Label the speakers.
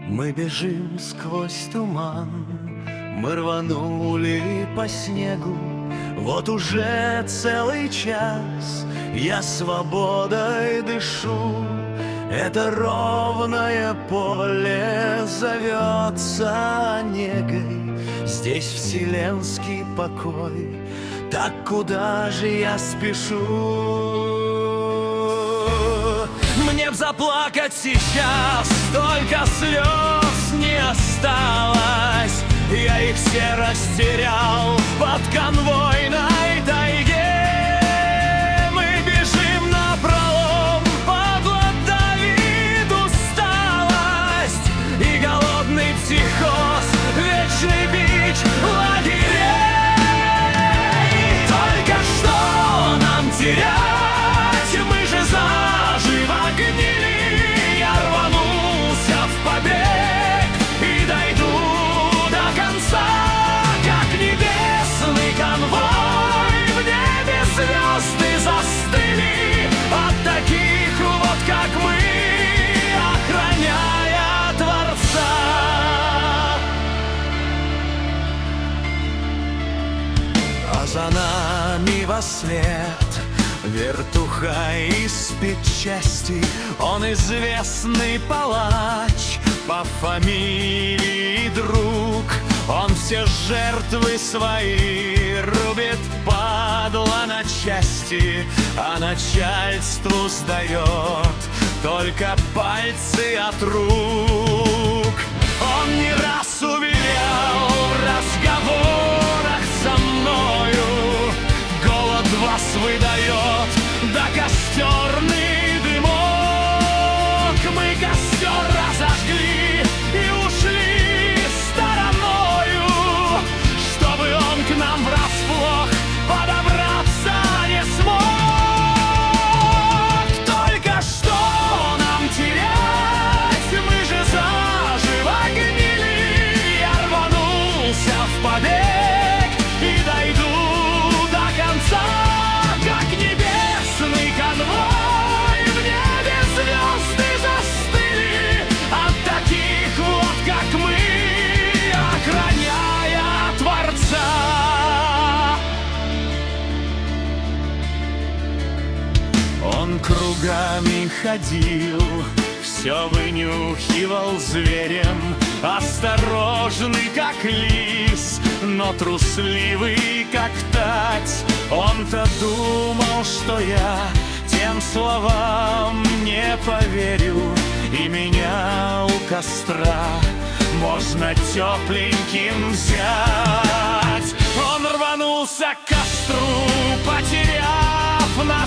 Speaker 1: Мы бежим сквозь туман, мы рванули по снегу. Вот уже целый час я свободой дышу. Это ровное поле зовется негой. Здесь вселенский покой, так куда же я спешу? Мне б заплакать сейчас, только слез не осталось. Я их все растерял под конвойной тайге. Мы бежим напролом, подло давит усталость и голодный психоз, вечный бич лагерей. Только что нам терять, мы же заживо гнили. Я рванулся в побег и дойду до конца, как небесный конвой. В небе звезды застыли от таких вот, как мы, охраняя Творца. А за нами вослед вертуха из печати. Он известный палач по фамилии Друг. Он все жертвы свои рубит, падла, на части, а начальству сдает только пальцы от рук. Он не раз уверял в разговорах со мною: голод вас выдает, да костерный дымок. Мы костер разожгли и ушли стороною, чтобы он к нам врасплох подобраться не смог. Только что нам терять, мы же заживо гнили. Я рванулся в побег и дойду до конца, как небесный конвой. В небе звезды застыли от таких вот, как мы, охраняя Творца. Он кругами ходил, все вынюхивал зверем, осторожный, как лис, но трусливый, как тать. Он-то думал, что я тем словам не поверю, и меня у костра можно тепленьким взять. Он рванулся к костру, потеряв на